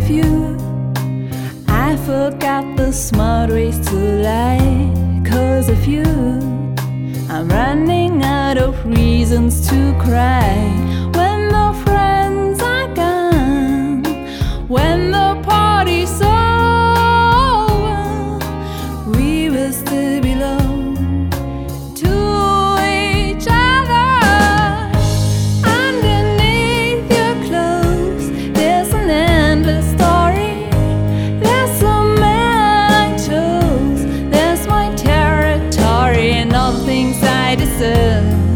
of you. I forgot the smart ways to lie. 'Cause of you, I'm running out of reasons to cry. When the friends are gone, when the party's over, we will still belong to each other. Underneath your clothes, there's an endless story. There's a man I chose, there's my territory, and all the things I deserve.